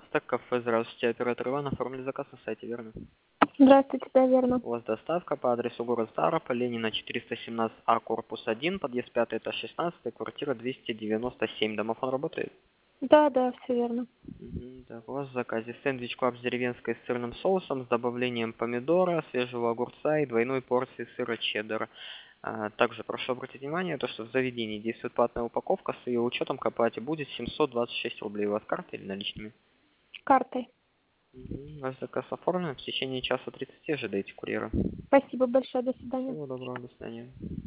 Стек кафе, здравствуйте, оператор Иван, оформили заказ на сайте, верно? Здравствуйте, да, верно. У вас доставка по адресу город Ставрополь, Ленина 417А, корпус 1, подъезд 5, этаж 16, квартира 297. Домофон работает? Да, да, все верно. Так, у вас в заказе сэндвич клаб с деревенской с сырным соусом, с добавлением помидора, свежего огурца и двойной порции сыра чеддера. Также прошу обратить внимание, то, что в заведении действует платная упаковка, с ее учетом к оплате будет 726 рублей. У вас картой или наличными? Картой. Ваш заказ оформлен. В течение часа 30 ожидайте курьера. Спасибо большое, до свидания. Всего доброго, до свидания.